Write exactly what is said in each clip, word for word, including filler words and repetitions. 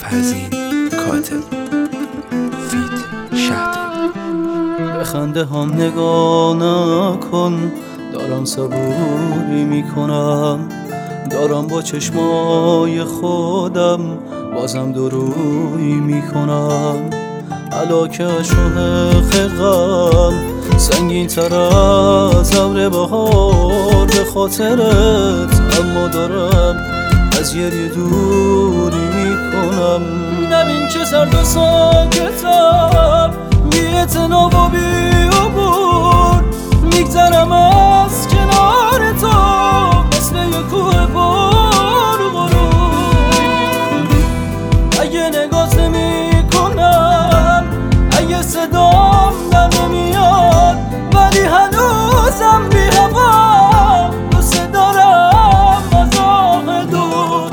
حزین کاتب فیت شهداری. به خنده هم نگاه نکن، دارم صبوری میکنم، دارم با چشمای خودم بازم درویی میکنم. علاکه شوق غم سنگین تر از ابر بهار به خاطرت، اما دارم از گریه دوری میکنم. نبین که سرد و ساکتم، بی اعتنا و بی عبور میگذرم از کنار تو مثل یک کوه پر غرور. اگه نگات نمی کنم، اگه صدام در نمیاد، ولی هنوزم بی هوا دوست دارم از آه دور.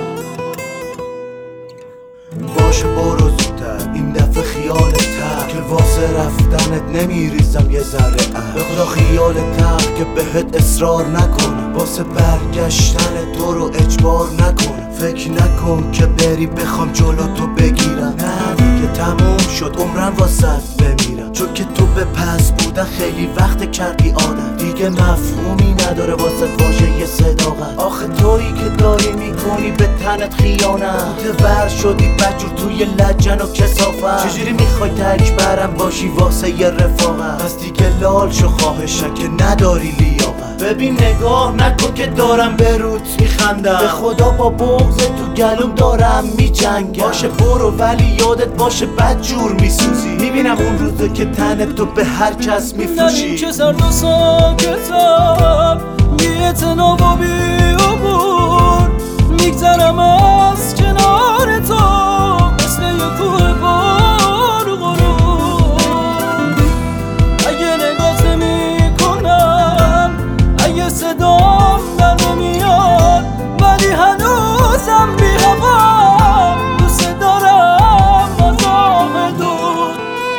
باشه برو زودتر، این دفعه خیالت که واسه رفتنت نمیریزم یه ذره اه. به خدا خیالت که بهت اصرار نکنه، واسه برگشتن تو رو اجبار نکنه. فکر نکن که بری بخوام جلو تو بگیرم، نه دیگه تموم شد عمرم واسه بمیرم. چون که تو به پس بودن خیلی وقت کردی عادت، دیگه مفهومی نداره واسه واژه یه صداقت. آخه تویی که داری میکنی به تنت خیانت، متور شدی بجور توی لجن و کثافت. چجوری میخوای تک برم باشی واسه یه رفاقت؟ پس دیگه لال شو خواهشم که نداری لیاقت. ببین نگاه نکن که دارم به روت میخندم، به خدا با بغض تو گلوم دارم میجنگم. باشه برو ولی یادت باشه بدجور میسوزی، میبینم اون روزه که تنت تو به هر کس میفروشی. نبین که سرد و ساکتم، بی اعتنا و بی عبور میگذرم از کنار تو مثل یک کوه پر غرور. اگه نگات نمی کنم، اگه صدام در نمیاد، ولی هنوزم بی هوا دوست دارم از آه دور.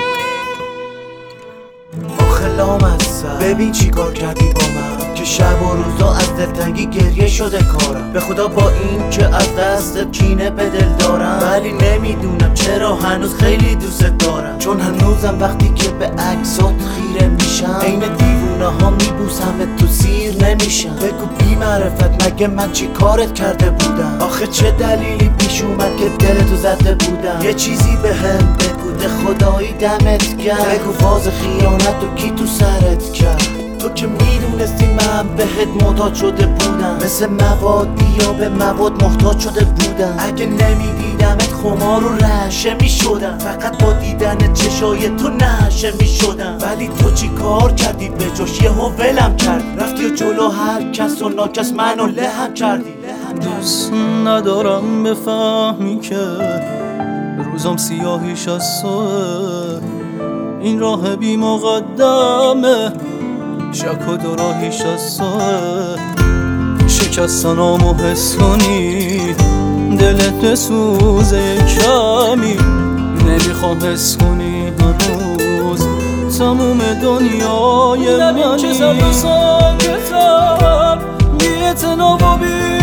آخه لامصب ببین چی کار کردی با من، که شب و روزا از دلتنگی گریه شده کارم. به خدا با این که از دست کینه به دل دارم، ولی نمیدونم چرا هنوز خیلی دوست دارم. چون هنوزم وقتی که به عکسات خیره میشم، عین دیوونه ها میبوسم تو سیر نمیشم. بگو بی معرفت مگه من چی کارت کرده بودم؟ آخه چه دلیلی پیش اومد که دلتو زده بودم؟ یه چیزی به هم بگو ده خدایی دمت گرم، بگو فاز خیانت و کی تو سرت کرد؟ تو که میدونستی من بهت محتاج شده بودم، مثل موادی یا به مواد محتاج شده بودم. اگه نمیدیدمت خمار و رشه میشدم، فقط با دیدن چشای تو نشه میشدم. ولی تو چی کار کردی به جاش یهو ولم کردی، رفتی و جلو هر کس و ناکس منو لهم کردی. دوست ندارم بفهمی که روزم سیاهیش از توه، این راه بی مقدمه، شک و دوراهیش از توه. شکستنام و حس کنی دلت بسوزه کمی، نمیخوام حس کنی هنوز تموم دنیای منی. نبین که سرد و ساکتم، بی اعتنا و بی